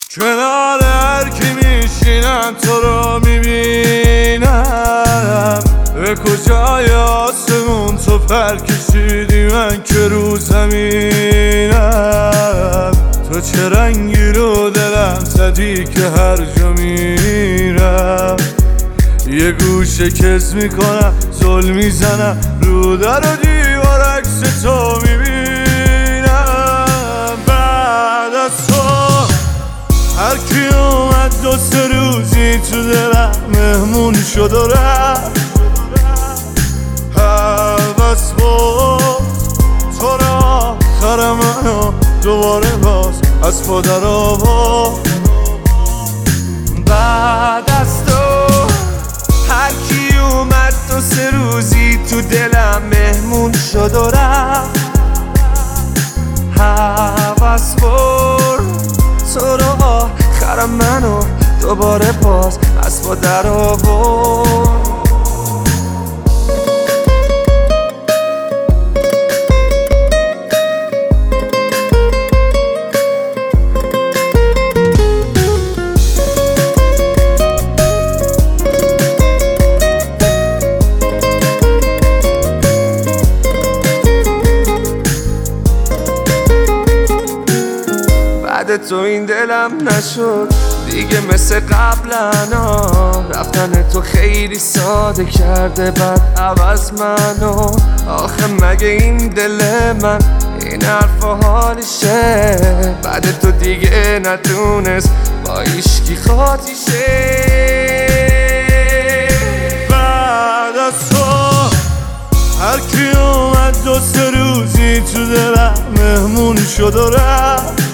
کنار هر کی میشینم تو رو میبینم. به کجای آسمون تو پر کشیدی من که رو زمینم. تو چه رنگی رو دلم زدی که هر جا میرم یه گوشه کز میکنم زل میزنم رو در و دیوار عکس تو میبینم. بعد از تو هر کی اومد 2-3 روزی تو دلم مهمون شد و رفت. هوس بود تو را آخر منو دوباره باز از پا در آورد. بعد از تو هر کی اومد 2-3 روزی تو دلم مهمون شد و رفت. هوس برد تو رو آخر منو دوباره باز از پا در آورد. بعد تو این دلم نشد دیگه مثل قبلا. رفتن تو خیلی ساده کرده بعد عوض منو. آخه مگه این دل من این حرف و حالشه؟ بعد تو دیگه نتونست با ایشکی خاطیشه. بعد از تو هر کی اومد 2-3 روزی تو دلم مهمون شد و رفت.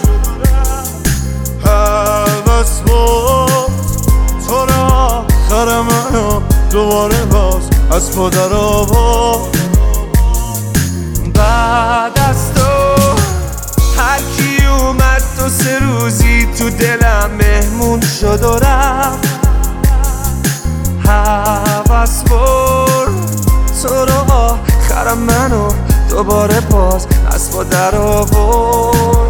هوس بود تو را آخر منو دوباره باز از پا در آورد. بعد از تو هر کی اومد 2-3 روزی تو دلم مهمون شد و رفت. هوس بود تو را آخر منو دوباره باز از پا در آورد.